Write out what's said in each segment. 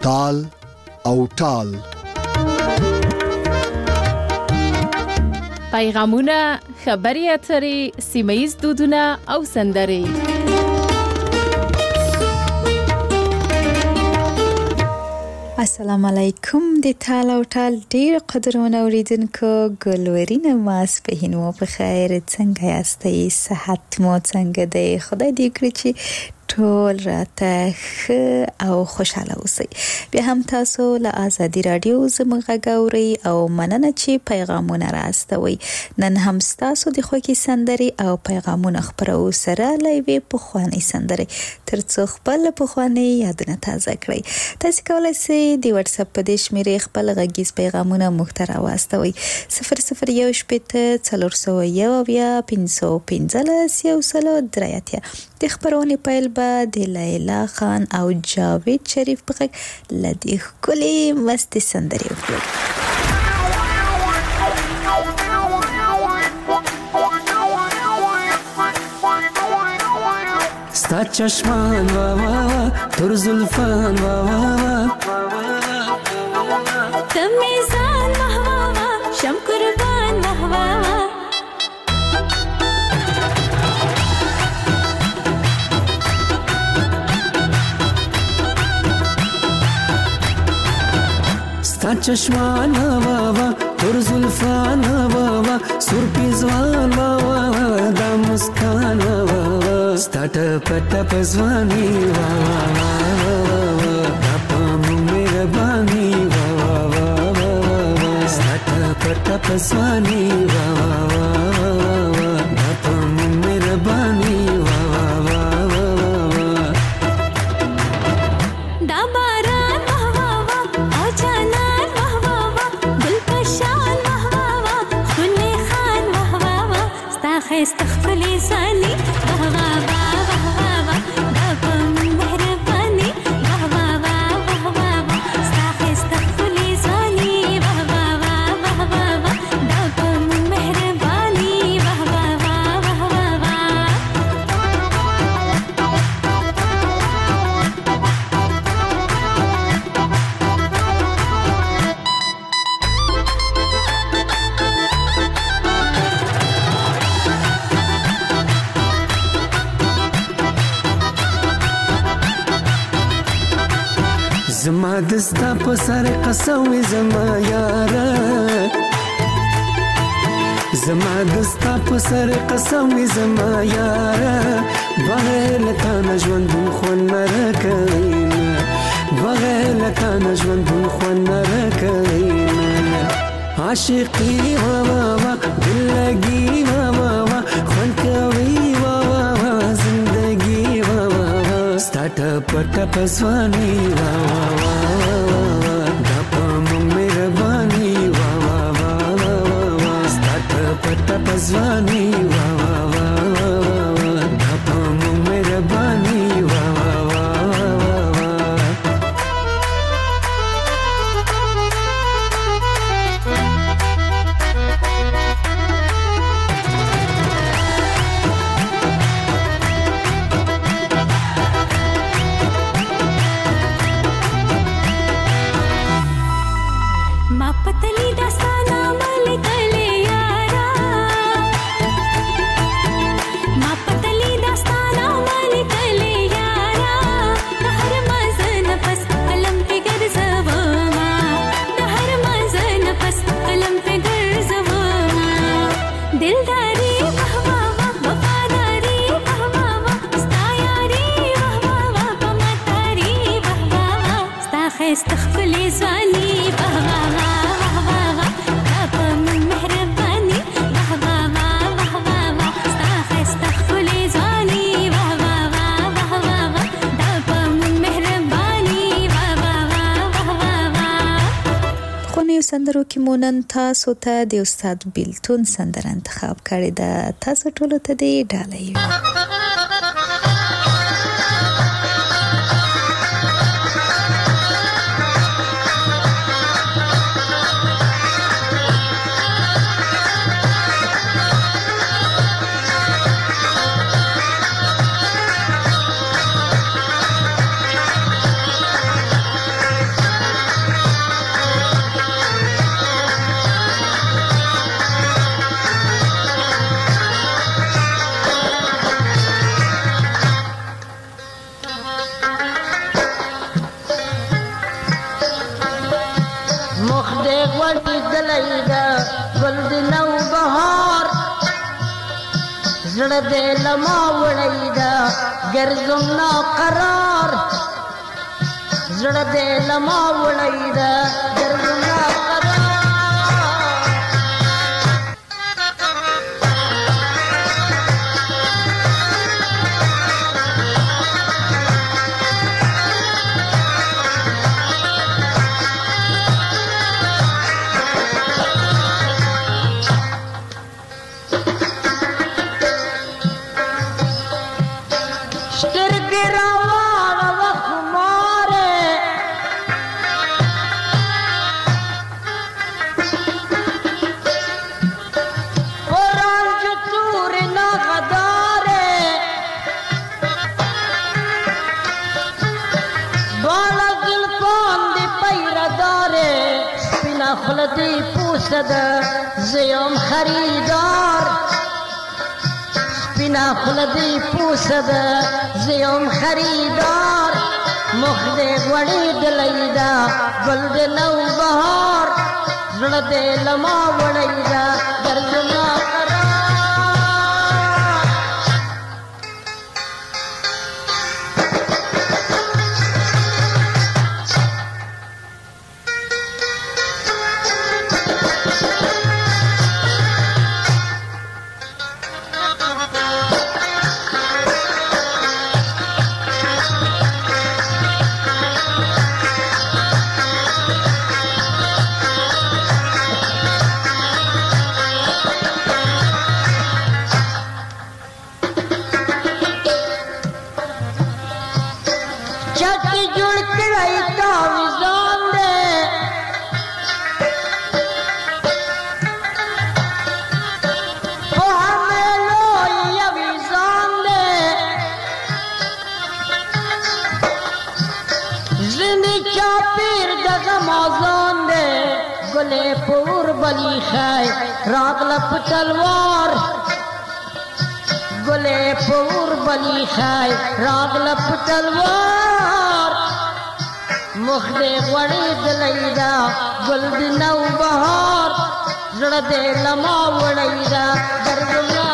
تال او ټال. پیغامونه، خبري اترې، سیمه‌ییز دودونه او سندرې. السلام علیکم. د تال او ټال ډیر قدرمن اوریدونکو، ګلورین ماسپښین مو په خیر. څنګه یاستئ؟ صحت مو څنګه دی؟ خدای دې کړی چې ټول راته ښه او خوشاله اوسئ. بیا هم تاسو له آزادي رادیو زموږ غږ اورئ او مننه چې پیغامونه راستوئ. نن هم تاسو د خوږې سندرې او پیغامونه خپرو سره لایوي پخوانۍ سندرې ترڅو خپل پخوانۍ یادونه تازه کړئ. تاسو کولای شئ د واتس اپ په دې شمیرې خپل غږیز پیغامونه موږ ته راواستوئ. 0018 د خبرونې پیل به د لیلا خان او جاوید شریف په غږ لدی ښکلې مستې سندرې وکړو. ستا چشمان وا وا وا تر زلفان وا وا وا تمیزان وا وا وا شم قربان وا وا وا ستا چشمان وا وا تر زلفان وا وا سر پیزوان وا وا دا مسکان وا وا ستا ټپ ځواني وا وا دا پام مهرباني وا وا ستا ټپ ځواني وا وا دا پام مهرباني وا وا دا باران وا وا او جانان وا وا گل پشان وا وا خلی خان وا وا ستا خست خپلې ځاني وا وا زما دستا په سر قسم زما یاره زما دستا په سر قسم زما یاره بغیر لتا نژوند خون نرکوینه بغیر لتا نژوند خون نرکوینه عاشقی وا وا وا دلګي وا وا وا خون کوي وا وا وا زندگی وا وا ستا ټپ ځواني وا وا دا پام مهرباني وا وا ستا ټپ ځواني وا وا دا پام مهرباني وا وا استخفلي زواني بابا بابا بابا من مهرباني بابا بابا استخفلي زواني بابا بابا بابا من مهرباني بابا بابا خونی سندرو کې مونن تاسو ته د استاد بیلتون سندره انتخاب کړی ده. تاسو ټول ته دی ډالۍ. زړه دې لما وړی دا ګرځم ناقرار زړه دې لما وړی دا ګرځم ناقرار خلدی پوسد زیم خریدار سپینا خلدی پوسد زیم خریدار مخد غوړی دلیدا گل د نو بهار زړه دې لما وړیدا ګرځنا پور بلی خای راغلپ تلوار گلے پور بلی خای راغلپ تلوار مخد غوړی دلیدا گل د نو بهار زړه دې لما وړیدا ګرځنا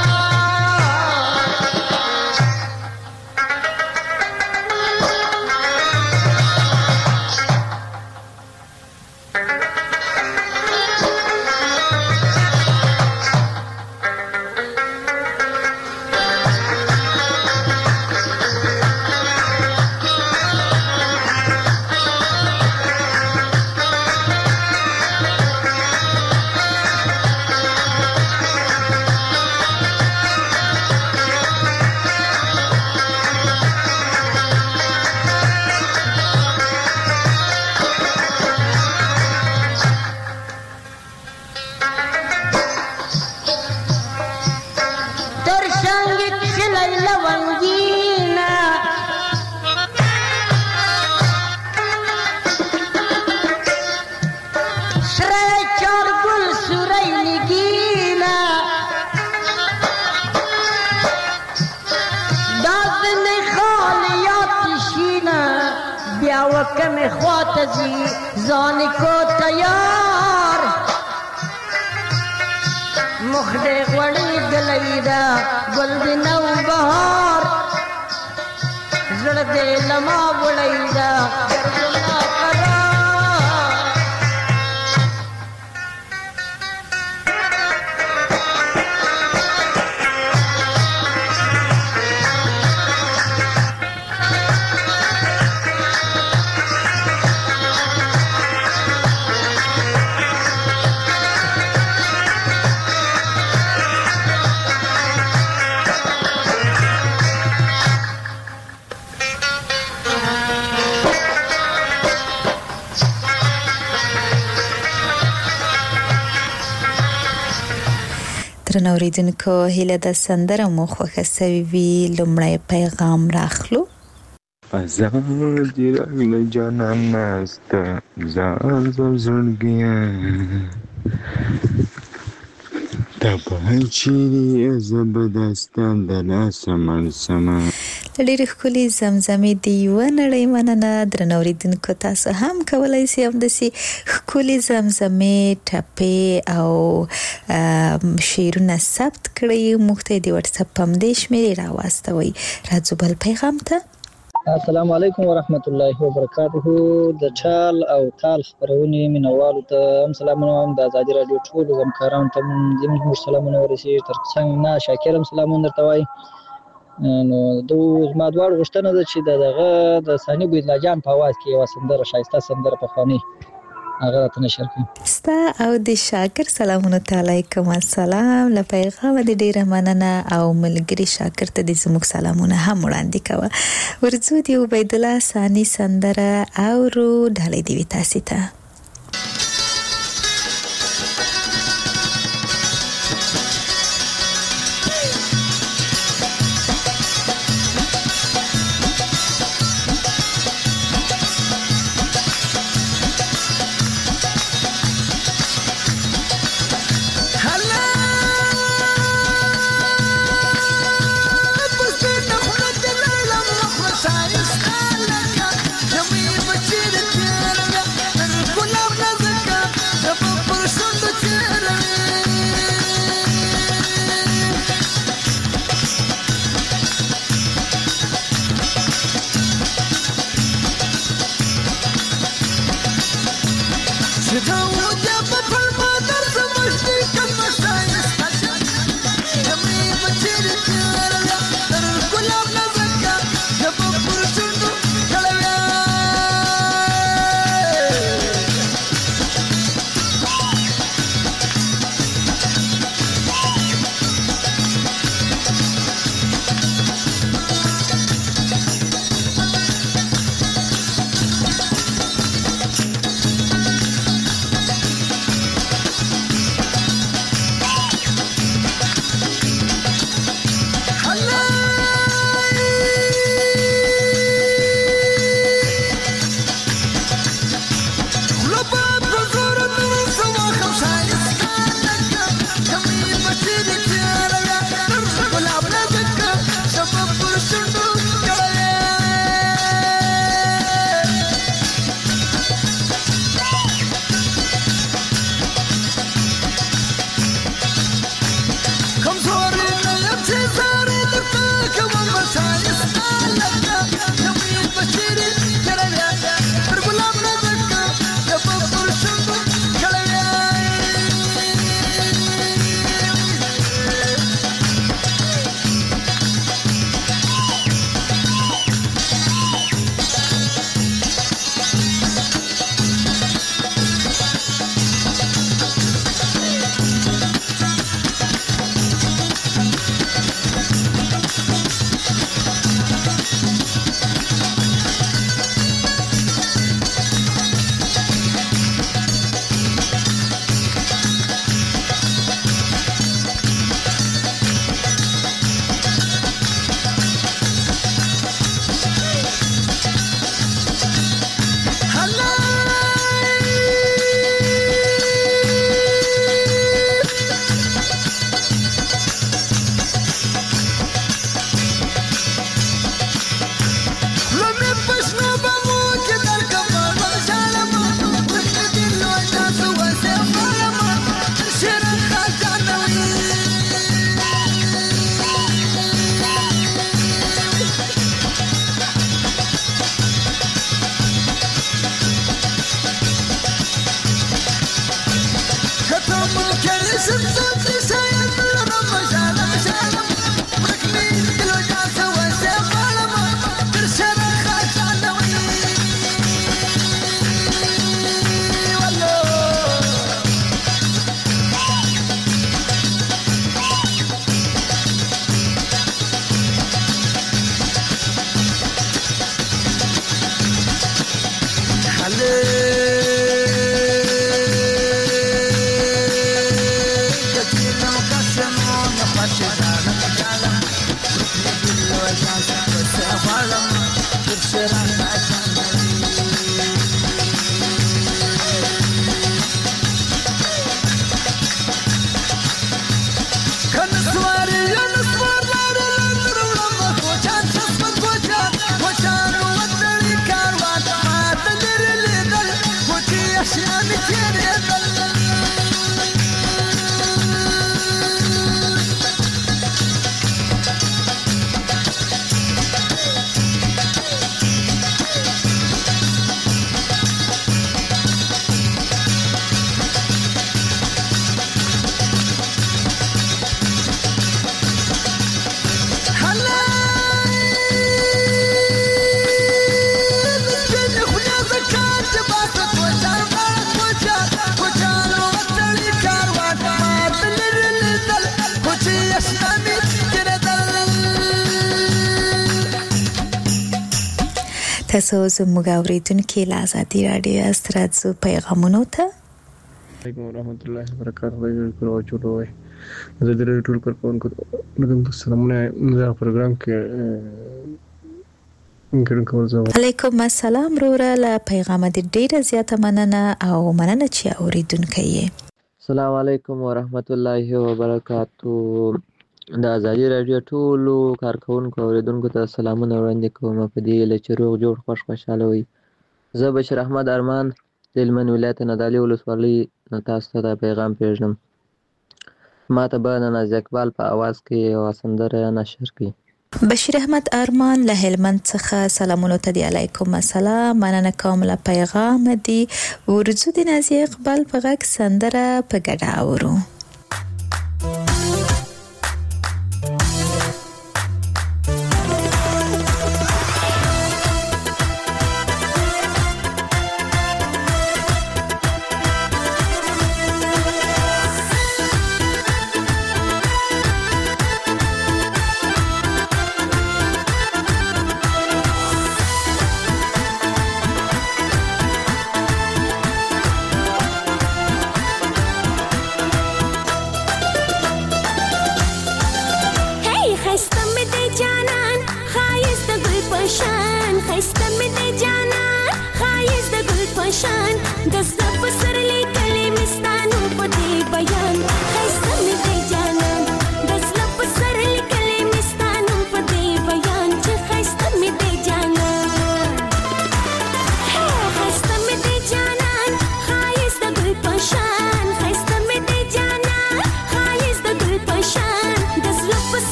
کم خواتزی زان کو تیار مخد غوړی دلیدا گل د نو بهار زړه دې لما وړیدا ګرځنا درنو اوریدونکو هیله د سندره مو خوښه سوي وي لومړی پیغام راخلو آزاد راغله جانان ناسته زار زر زړګیه ته به چیرې زه به دا ستا د لاسه مړ سمه ډېر ښکلي زمزمې د یوه نړۍ مننه. درنو اورېدونکو تاسو هم کولی شئ همداسې ښکلي زمزمې، ټپې او شعرونه ثبت کړئ. موږ ته د واتساپ په همدې شمېرې راواستوئ. راځو بل پیغام ته. السلام علیکم ورحمت الله وبرکاته. د چال او تال خبرونې مینوالو ته هم سلامونه وایم. د ازادي راډیو ټولو همکارانو ته زموږ سلامونه ورسېږي. تر څنګ نه شاکر هم سلامونه درته وایي. نو زما دواړو غوښتنه ده چې دغه د ثاني بویدلا جان په اواز کې یوه سندره، ښایسته سندره پخوانۍ، هغه راته نشر کړي. ستا او د شاکر سلامونه ته علیکم السلام. له پیغامه د ډېره مننه او ملګري شاکر ته د زموږ سلامونه هم وړاندې کوه. ورځو د عبیدالله ثاني سندره اورو. ډالۍ دې وي تاسې ته. Kan swar ya swar la la la la la تاسو زموږ اوریدونکو له ازادي رادیو استراتزو پیغامونو ته علیکم ورحمۃ اللہ وبرکاتہ. بالکل چلو ہے زه د ټول کارکونکو نګم سلامونه دا پروګرام کې کول زه. علیکم السلام وروره. له پیغام دې ډیره زیاته مننه او مننه چې اوریدونکو یې. السلام علیکم ورحمت الله وبرکاتہ. د ازادي رادیو ټولو کارکونکو اوریدونکو ته سلامونه وړاندې کوم په دې لچ روغ جوړ خوشاله وي. زه بشیر احمد ارمان د هلمند ولایت نادعلي ولسوالۍ نه تاسو ته پیغام پیژنم. ما ته به نن از اقبال په اواز کې یو سندره نشر کړي. بشیر احمد ارمان له هلمند څخه سلامونه ته دی. علیکم السلام. مننه کوم له پیغام دی. ورځو د نازي اقبال په غږ سندره په ګډه اورو.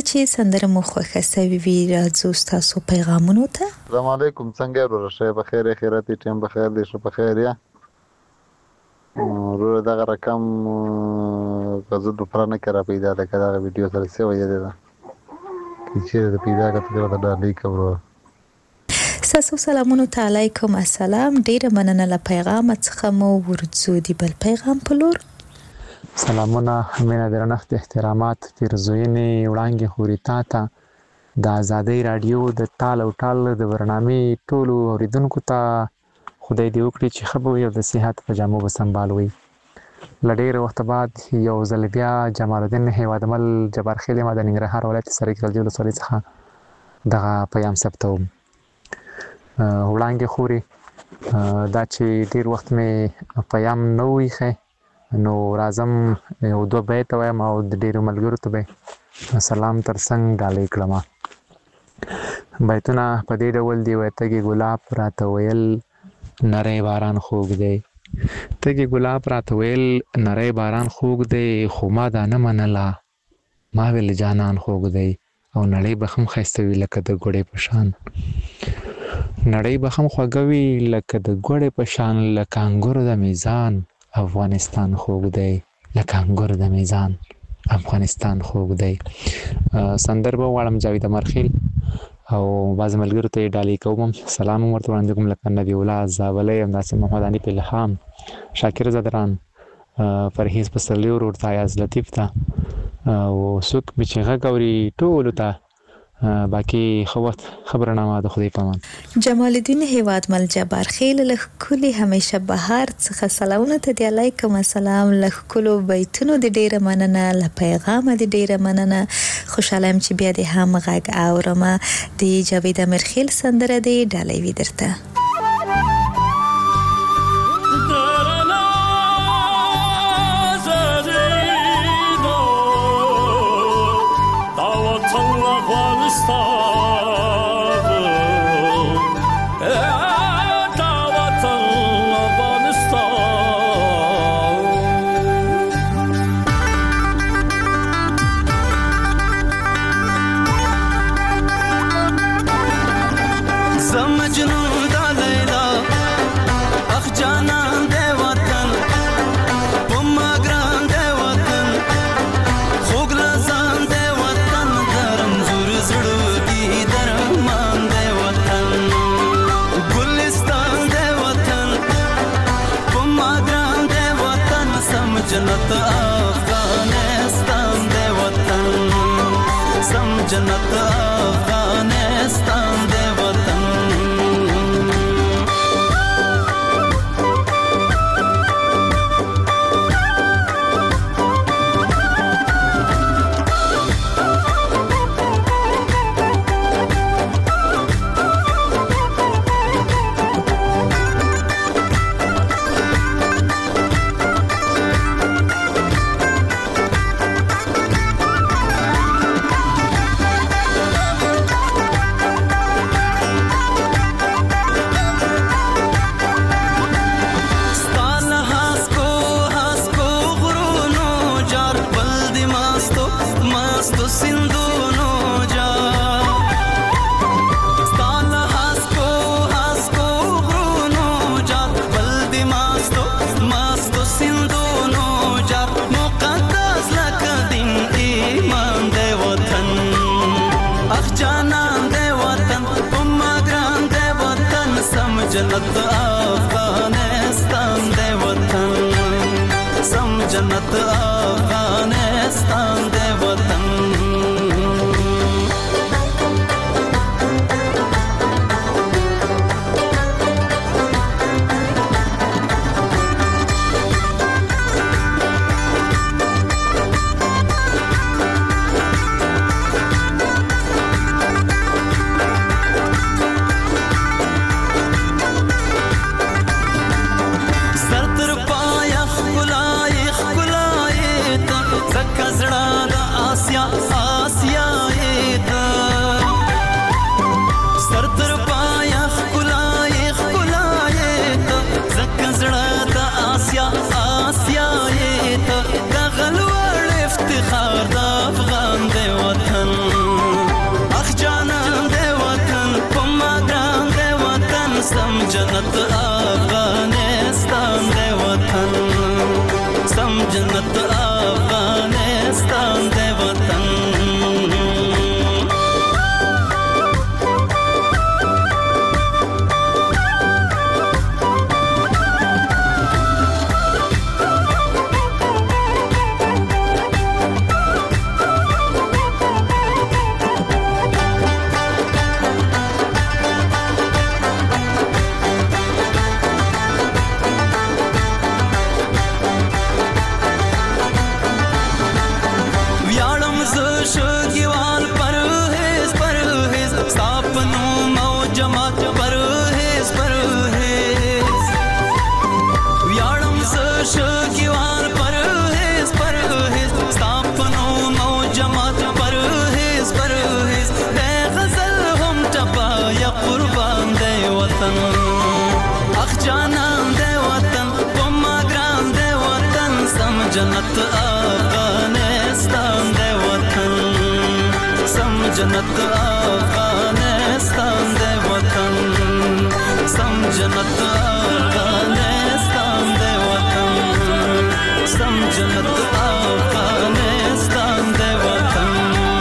چې سندره مو خوښه سوي وي راځو ستاسو پیغامونو ته. السلام علیکم، څنګه ورور شه بخیر خیرات ټیم بخیر دې شه بخیر یا ورور دغه رقم غزو د پرانه کرا پیدا ده کدا ویډیو سره سی وایي ده چې د پیدا کته د ډالۍ کوو. ستاسو سلامونه علیکم. السلام، ډیره مننه له پیغام څخه مو ورځو دی بل پیغام په لور. سلامونه، مینه درنښت احترامات پیرزوینې وړاندې خوري تا ته د ازادۍ رادیو د ټال او ټال د برنامې ټولو اوریدونکو ته خدای دې وکړي چې ښه به وي او د صحت په جامو به سنبال وي. له ډېر وخته بعد یو ځل بیا جمال الدین هیوادمل جبار خیل ما د ننګرهار ولایت سرای کلجې ولسوالۍ څخه دغه پیغام ثبتوم. وړاندې خوري دا چې ډېر وخت مې پیغام نه و ایښی نو راځم یو دوه بیت وایم او د ډېرو ملګرو ته به سلام تر څنګ ډالۍ کړم. بیتونه په دې ډول دي: وایي تږي ګلاب راته ویل نری باران خوږ دی، تږي ګلاب راته ویل نری باران خوږ دی، خو ما دا نه منله ما ویل جانان خوږ دی، او نړۍ به هم ښایسته وي لکه د ګوړې په شان، نړۍ به هم خوږه وي لکه د ګوړې په شان، لکه انګور د میزان افغانستان خوږ دی، لکه انګور د میزان افغانستان خوږ دی. سندر به وغواړم جاوید امرخیل او بعضې ملګرو ته یې ډالۍ کوم. سلام هم ورته وړاندې کوم لکه نبی الله زابلی، همداسې محمد حنیف الهام، شاکر زدران، پرهیز پسرلي ورور ته، ایاز لطیف ته او څوک به چې غږ اوري ټولو ته باقي ښه وخت خبرنامه د خدای په امان. جمال الدین هیوادمل جبار خیل له ښکلي همیشه بهار څخه سلامونه ته دی. علیکم السلام. له ښکلو بیتونو د ډیره مننه، له پیغامه د ډیره مننه. خوشحاله یم چې بیا د هم غږ اورم. د جاوید امرخیل سندره دی ډالۍ وي درته. جنت افغانستان دے وطن، سم جنت افغانستان دے وطن. جنت افغانستان دے وطن، سم جنت افغانستان دے وطن. سر تر پایا خلای خلای ته जन्नत अफगानिस्तान दे वतन सम जन्नत अफगानिस्तान दे वतन जन्नत अफगानिस्तान दे वतन सम जन्नत अफगानिस्तान दे वतन सम जन्नत अफगानिस्तान दे वतन सम जन्नत अफगानिस्तान दे वतन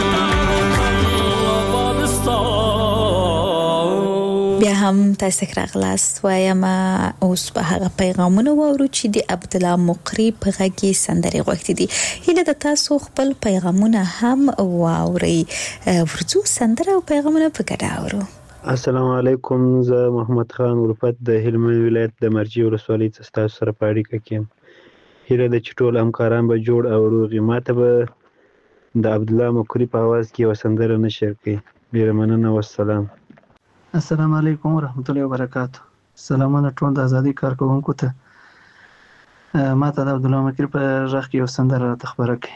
بیا هم تاسو راغلاست وایم اوس به هغه پیغامونه وورو چې د عبد الله مقری په غږی سندري غوښتي دي هله د تاسو خپل پیغامونه هم واوري ورڅو سندره او پیغامونه په ګډه اورو. السلام علیکم زه محمد خان ولفت د هلمند ولایت د مرجی ولسوالۍ څخه تاسو سره په اړیکه کې هله د چټول همکاران به جوړ او روغي ماته به د عبد الله مقری په आवाज کې وسندره نشر کړي. ډیر مننه والسلام. السلام علیکم ورحمت الله وبرکاتہ. سلامونه ټول د ازادي کارکونکو ته. ما ته د عبد الله مقری په ژغ کې یو سندره راته خبره کړي.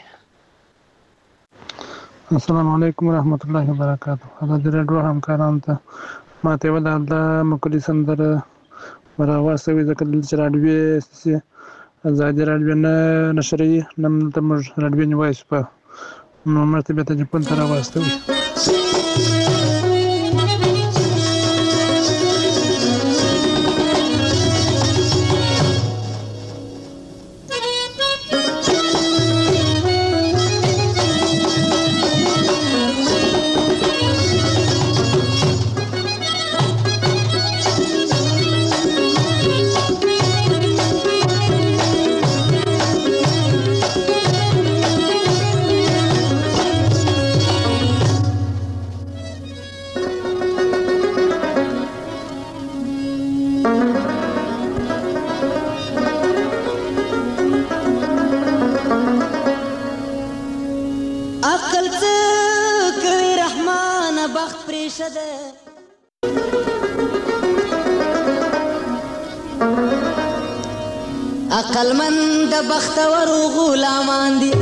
السلام علیکم ورحمت الله وبرکاتہ. ازادي راډیو همکارانو ته ما ته د عبد الله مقری سندره ورواستوي ځکه چې راډیو سي ازادي راډیو نه نشري نن ته موږ راډیو نیوایس په نو مرتبه ته په تر واستوي. عقلمند بختور غلامان دي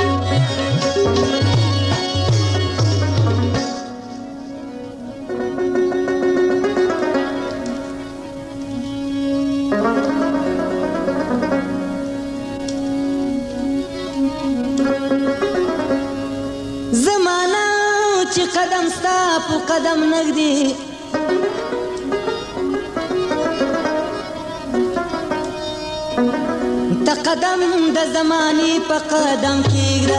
زمانہ چې قدم ستا په قدم نږدې ته قدم د زماني په قدم کېږده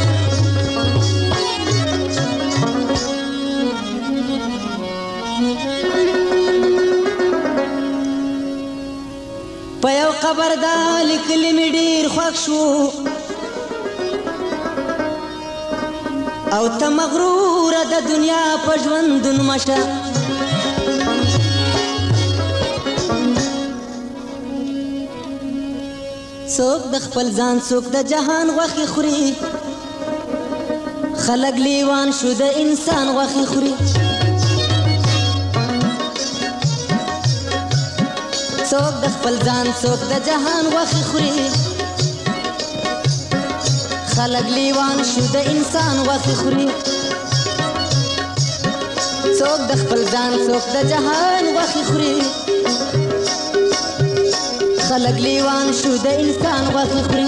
په یو قبر دا لیکلي مې ډېر خوښ شو او ته مغروره د دنیا په ژوندون مشه څوک د خپل ځان څوک د جهان غوښې خوري خلک لیوان شو د انسان غوښې خوري څوک د خپل ځان څوک د جهان غوښې خوري خلک لیوان شو د انسان غوښې خوري څوک د خپل ځان څوک د جهان غوښې خوري خلق لیوان شو د انسان غوښې خوري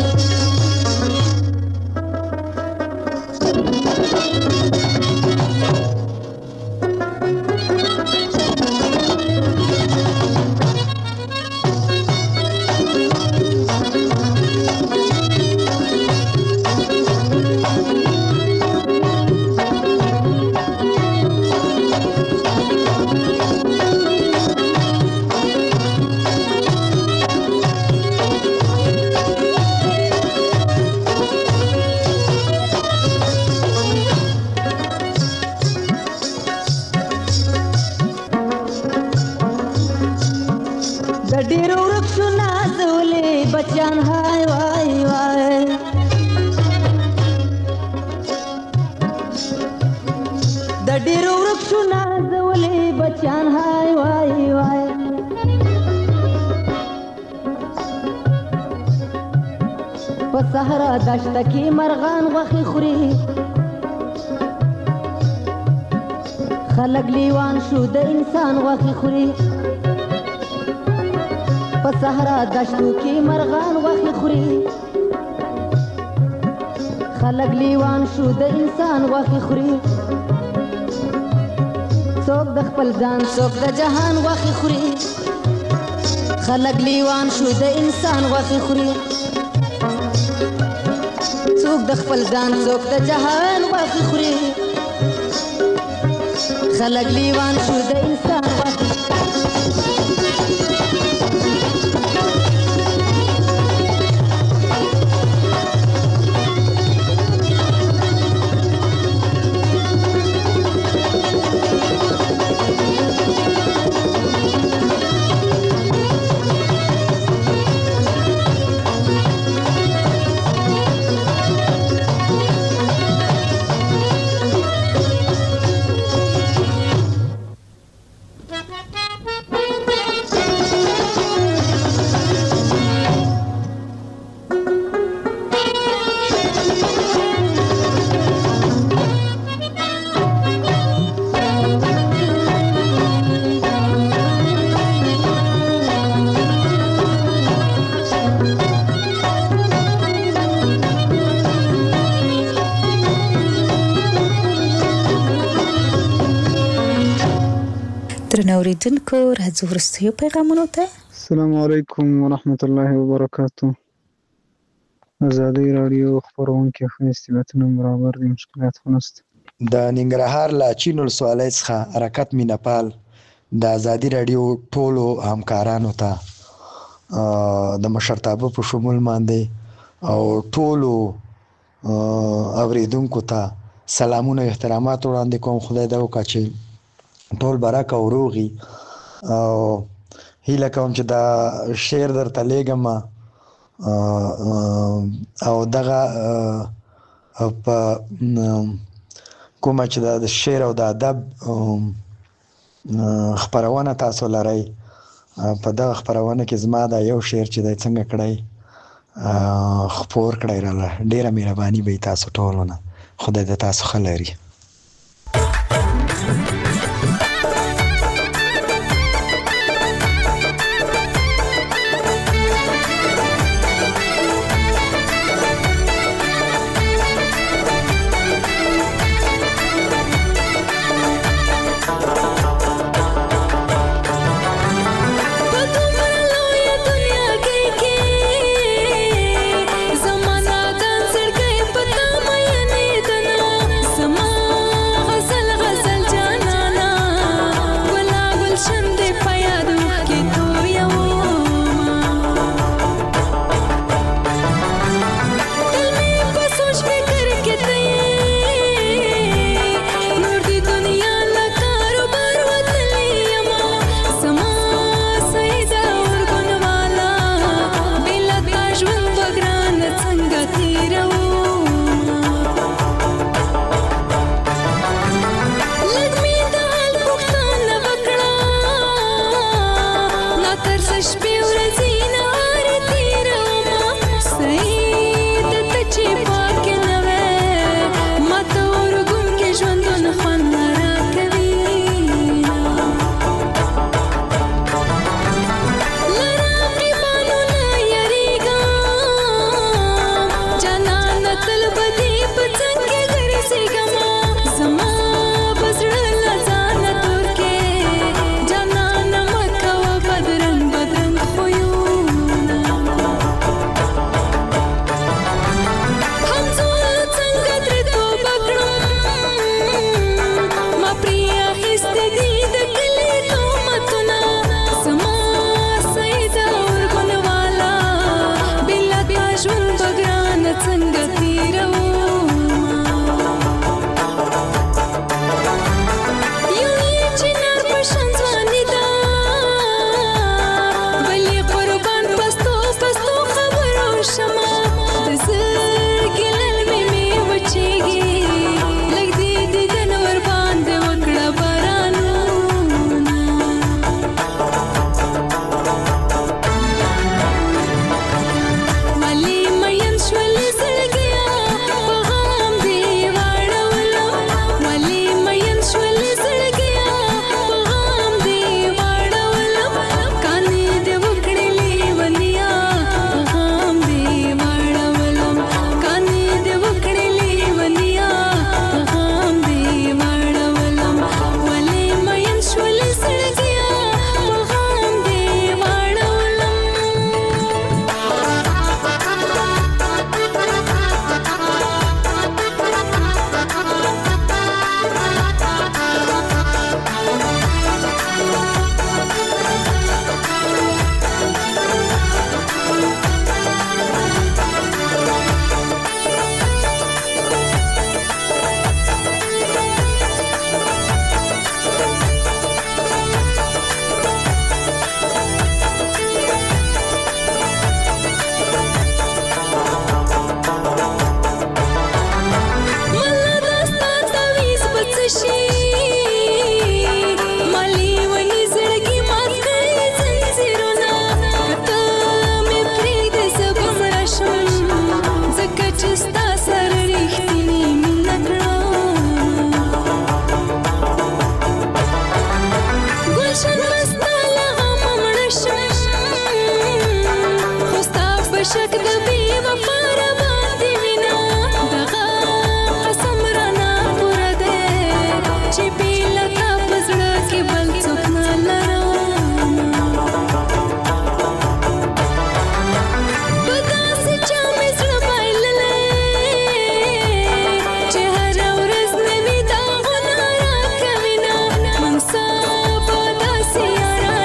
بچیان هاي وای وای د ډیرو ورک شو نازولې بچیان هاي وای وای په صحرا دشت کې مرغان غوښې خوري خلک لیوان شو د انسان غوښې خوري په صحرا دشتو کې مرغان غوښې خوري خلک لیوان شو د انسان غوښې خوري څوک د خپل ځان څوک د جهان غوښې خوري خلک لیوان شو د انسان غوښې خوري څوک د خپل ځان څوک د جهان غوښې خوري خلک لیوان شو د انسان غوښې اوریدونکو راځو وروستیو پیغامونو ته. السلام علیکم ورحمت الله وبرکاتو. ازادي راډیو خبرونکي خو استعدادونه برابر دي، مشکلات خو نشته. د ننګرهار لا چین ولسوالۍ څخه حرکت مینپال د ازادي راډیو ټولو همکارانو ته د مشرتابه په شمول باندې او ټولو اوریدونکو ته سلامونه او احترامات وړاندې کوم. خدای دې وکړي چې ټول برکه او روغي او هیله کوم چې دا شعر درته لیږم او دغه په کومه چې د شعر او د ادب خپرونه تاسو لرئ، په دغه خپرونه کې زما دا یو شعر چې دی څنګه کړی خپور کړی راله. ډیره مهرباني به تاسو ټولو نه. خدای دې تاسو ښه لري. Sama گلشن بستا لغم مړه شم خو ستا په شک د بې وفا را باندې وینه دغه قسم رانه پوره دی چې بې له تا په زړه کې بل څوک نه لرم په داسې چا مې زړه بایللی چې هره ورځ نوي داغونه راکوینه منصب داسې یاران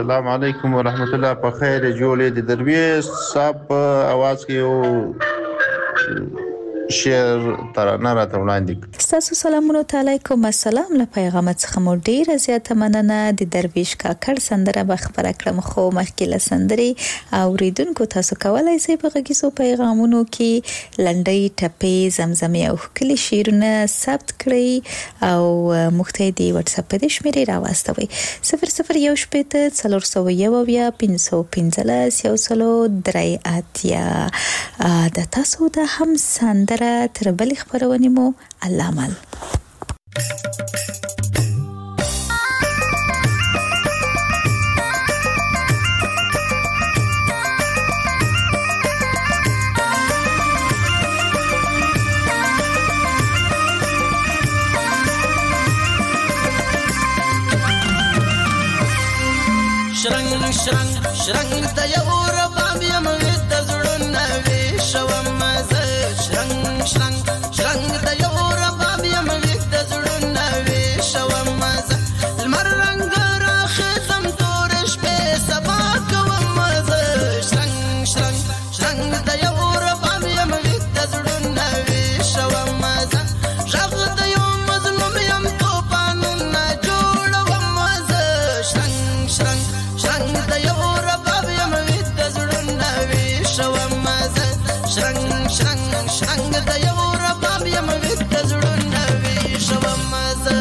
السلام علیکم ورحمت الله. په خیر جوړې د درویش صاحب په आवाज کې یو شعر ترانه راته وړاندې. ستاسو سلامونه تعالی کوم السلام. له پیغام څخه مو ډیره زیاته مننه. د درویش کاکړ سندره به خبره کړم خو مخکې له سندرې اوریدونکو تاسو کولای شئ په غږیزو پیغامونو کې لنډۍ ټپې زمزمې او ښکلي شعرونه ثبت کړئ او موږ ته د واتس اپ په شمیرې راوستوئ 0018 401 515 103 د تاسو د هم سندره تر بلې خبرونې مو الله مل. شرنګ شرنګ شرنګ د یو رباب یم د زړونو وې شوم زه شرنګ شرنګ شرنګ د یو رباب یم د زړونو وې شوم زه لمر رنګ راخېزم تور شپې سبا کوم زه شرنګ شرنګ شرنګ د یو رباب یم د زړونو وې شوم زه ژغ د یو مظلوم یم توپانونه جوړوم زه شرنګ شرنګ شرنګ د یو رباب یم د زړونو وې شوم زه شرنګ شرنګ شرنګ د یو رباب یم د زړونو وې شوم زه.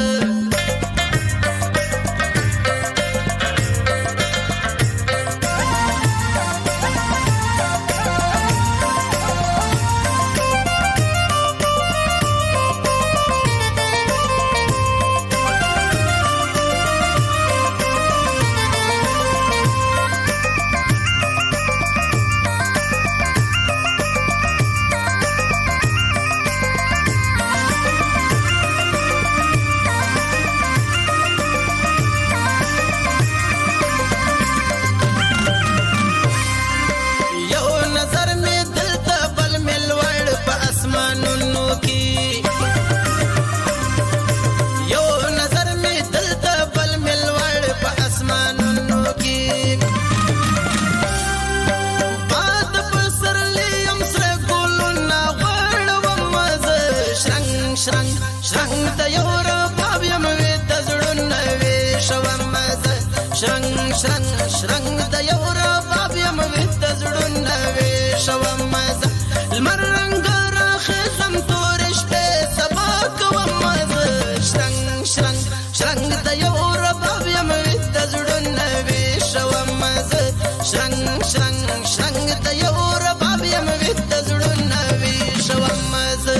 شرنګ شرنګ د یو رباب یم د زړونو وې شوم زه لمر رنګ راخېزم تور شپې سبا کوم زه شرنګ شرنګ شرنګ د یو رباب یم د زړونو وې شوم زه شرنګ شرنګ شرنګ د یو رباب یم د زړونو وې شوم زه.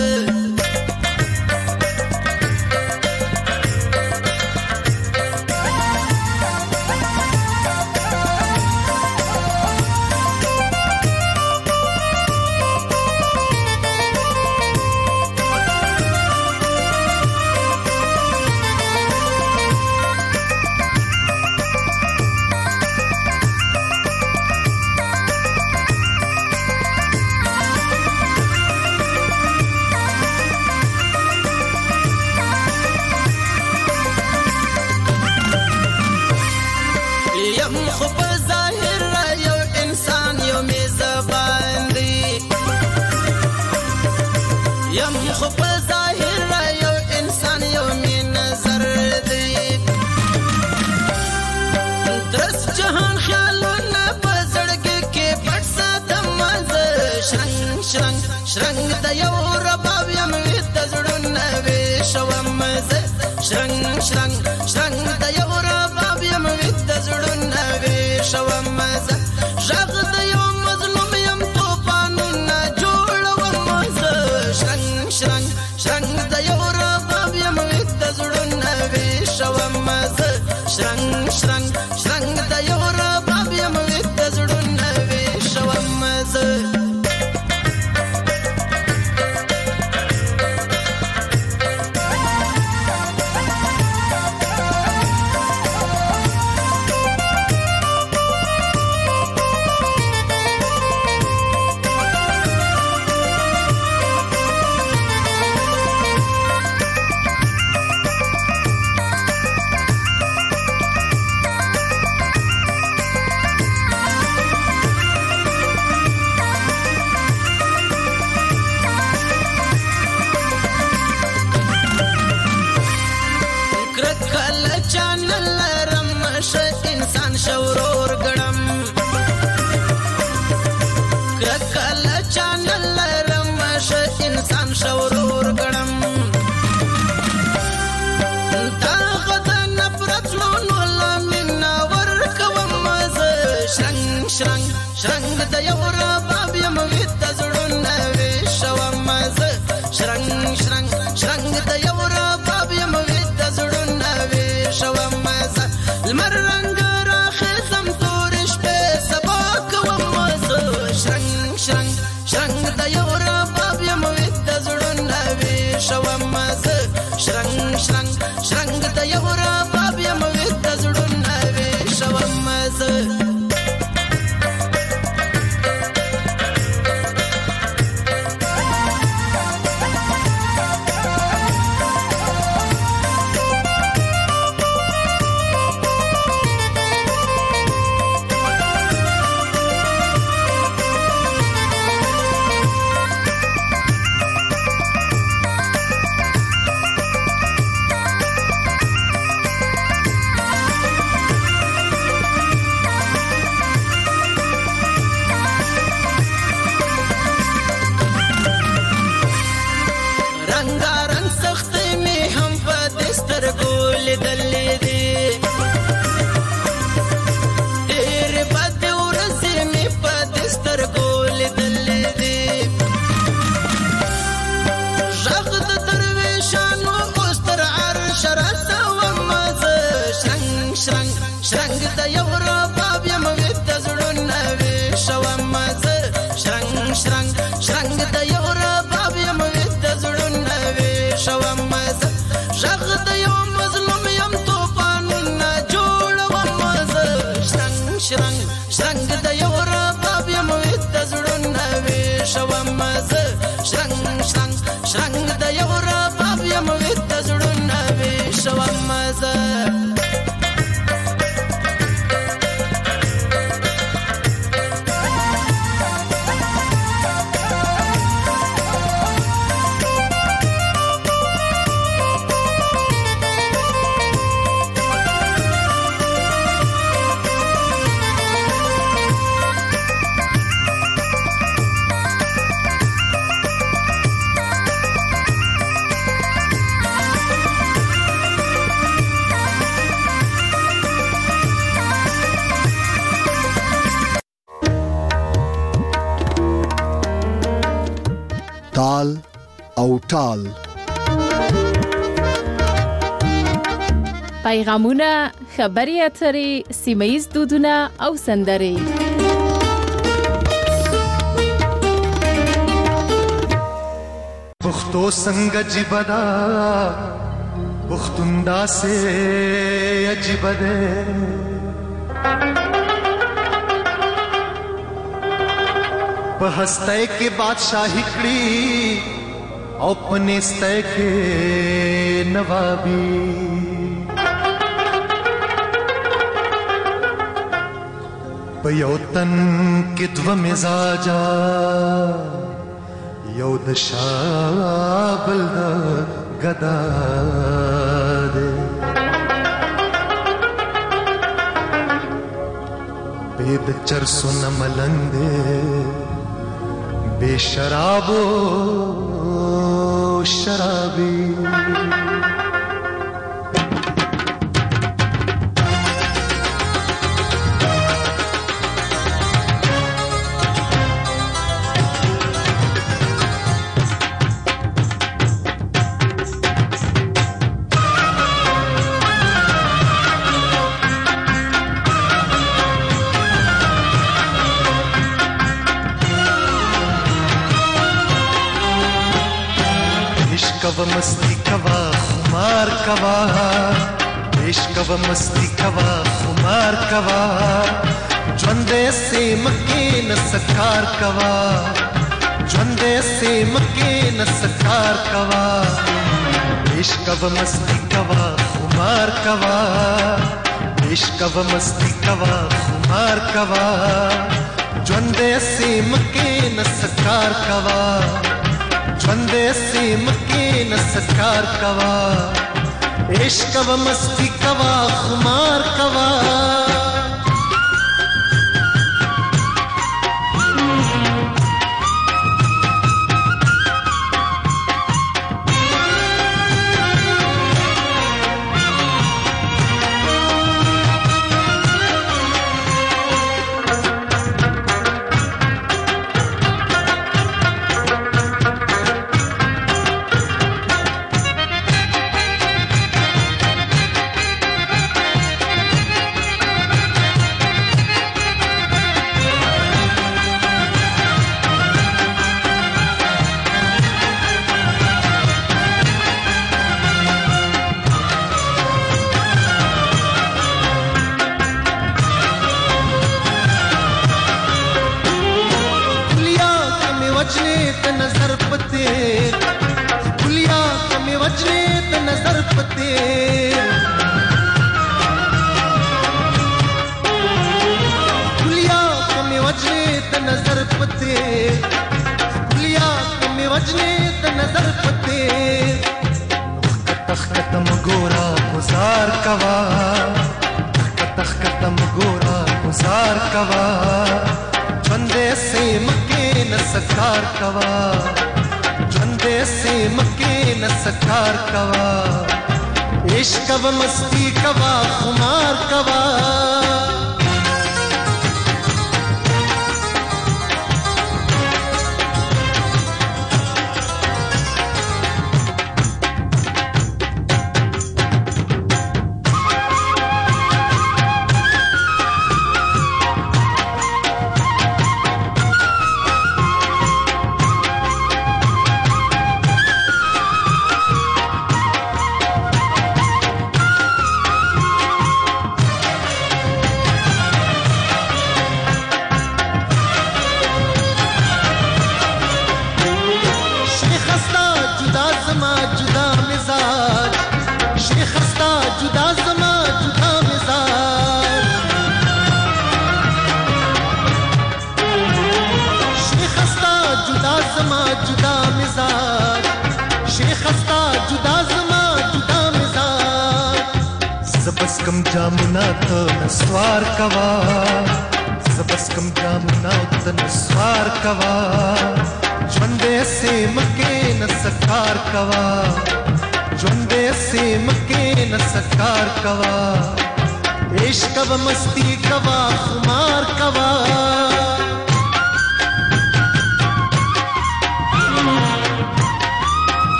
شرنګ د یو رباب یم د زړونو وې شوم زه شرنګ شرنګ شرنګ د یو رباب یم د زړونو وې شوم زه ژغ د یو مظلوم یم توپانونه جوړوم زه شرنګ شرنګ شرنګ د یو رباب یم د زړونو وې شوم زه شرنګ شرنګ شرنګ د یو رباب یم د زړونو وې شوم زه. تال او ټال. پیغامونه، خبري اترې، سیمه‌ییز دودونه او سندرې. پښتو څنګه جیبه ده، پښتون داسې عجیبه ده. په هستی کې بادشاہي کړي او په نیستی کې نوابي. په یو تن کې دوه مزاجه، یو د شاه بل د ګدا دی. بې د چرسو نه ملنګ دی، بې شرابو شرابي. कवा मस्ती कवा खुमार कवा, इश्क कवा मस्ती कवा खुमार कवा. ژوندې سي مکې نسکار کوا، ژوندې سي مکې نسکار کوا. عشق کوا مستی کوا خمار کوا، عشق کوا مستی کوا خمار کوا. ژوندې سي مکې نسکار کوا، ژوندې سي مکې نسکار کوا. عشق کوا مستی کوا خمار کوا.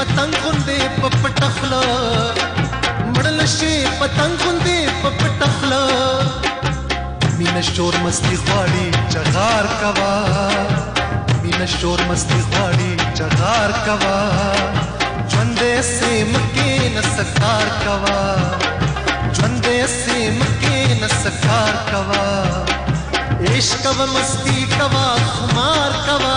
पतंग गुंदे पपटखला मड़ल शे पतंग गुंदे पपटखला मीना शोर मस्ती ख्वाड़ी चगार कवा मीना शोर मस्ती ख्वाड़ी चगार कवा ژوندې سیم کې نسکار کوا ژوندې سیم کې نسکار کوا عشق و مستی کوا خمار کوا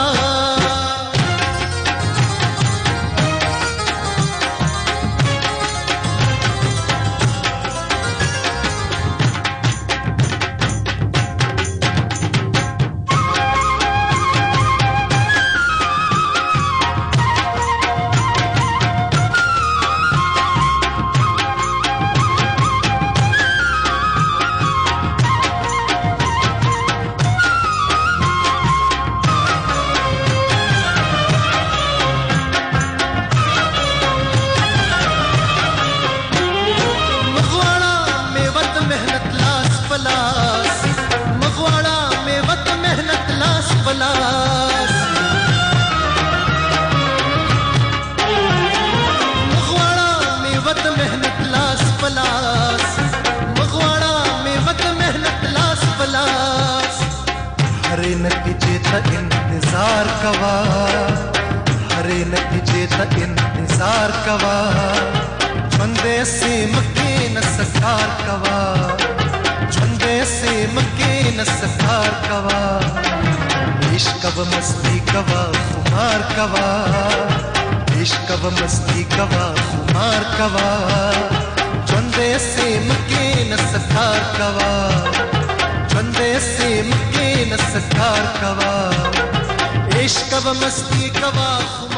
हरे नतीजे त इंतजार कवा हरे नतीजे त इंतजार कवा ژوندې سیم کې نسکار کوا ژوندې سیم کې نسکار کوا عشق و مستی کوا خمار کوا عشق و مستی کوا خمار کوا ژوندې سیم کې نسکار کوا ژوندې سیم کې نسکار کوا عشق و مستی کوا